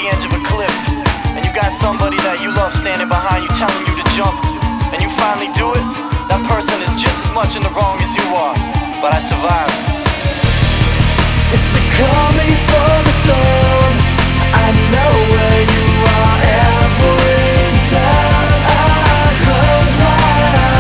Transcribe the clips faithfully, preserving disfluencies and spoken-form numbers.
the edge of a cliff, and you got somebody that you love standing behind you telling you to jump, and you finally do it, that person is just as much in the wrong as you are, but I survived. It's the call before the storm. I know where you are every time I close my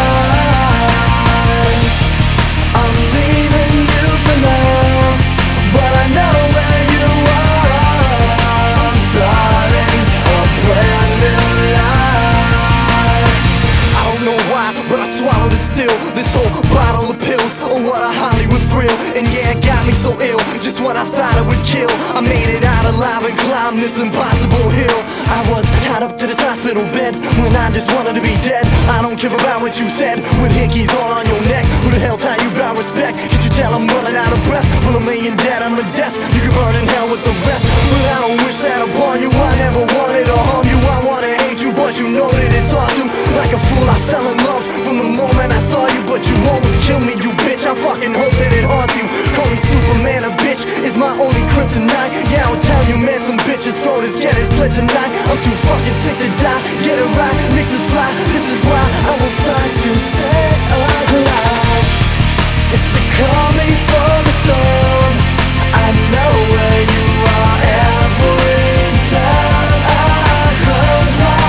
eyes. I'm leaving you for now, but I know where you are. I'm starting a brand new life. I don't know why, but I swallowed it still. This whole bottle of pills, oh what a Hollywood thrill. And yeah, it got me so ill, just when I thought it would kill, I made it out alive and climbed this impossible hill. I was tied up to this hospital bed when I just wanted to be dead. I don't care about what you said, with hickeys all on your neck. Who the hell taught you about respect? Can't you tell I'm running out of breath? When I'm laying dead on the desk, you can burn in hell with the rest. But I don't wish that upon you, I never wanted to harm you. I wanna hate you, but you know that it's hard to. Like a fool I fell in love from the moment I saw you, but you almost killed me, you bitch. I fucking hope that it haunts you. Call me Superman, a bitch is my only kryptonite. Yeah, I'll tell you, man, some bitches' throat is getting slit tonight. I'm too fucking sick to die, get it right, niggas fly. This is why I will fight to stay alive. It's the call before the storm. I know where you are every time I close my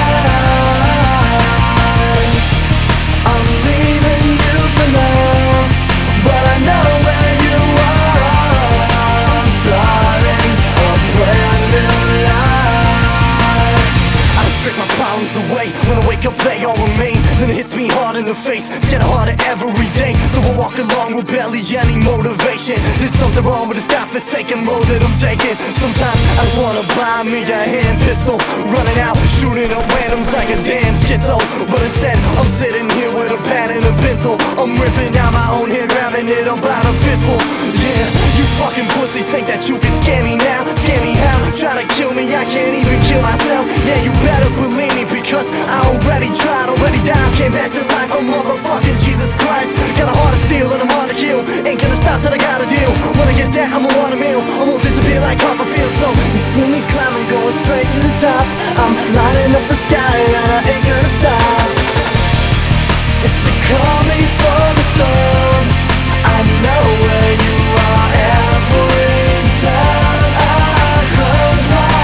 eyes. I'm leaving you for now, but I know where you are. I'm starting a brand new life. I restrict my problems away. When I wake up they all remain. Then it hits me hard in the face. It's getting harder every day, so I walk along with barely any motivation. There's something wrong with this godforsaken road that I'm taking. Sometimes I just wanna buy me a hand pistol, running out, shooting up randoms like a damn schizo. But instead I'm sitting here with a pad and a pencil. I'm ripping out my own hair, grabbing it up out a fistful. Yeah, you fucking pussies think that you can scare me now. Scare me how? Try to kill me, I can't even kill myself. Yeah, you better believe me, because I already tried, already died, came back to life. I'm motherfucking Jesus Christ. Got a heart of steel and I'm hard to kill. Ain't gonna stop till I got a deal. When I get that, I'ma want a meal. I won't disappear like Copperfield. So you see me climbing, going straight to the top. I'm lighting up the sky and I ain't gonna stop. It's the call before the storm. I know where you are every time I close my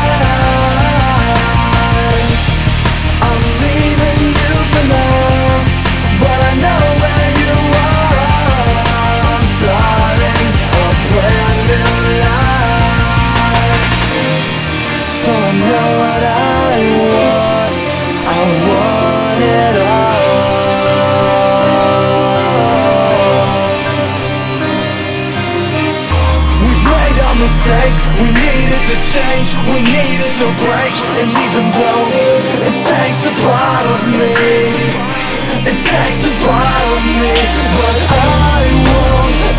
eyes. I'm leaving you for now, but I know where you are. I'm starting a brand new life. So I know what I want. I want it all. We've made our mistakes, we needed to change, we needed to break. And even though it takes a part of me, it takes a part of me, but I won't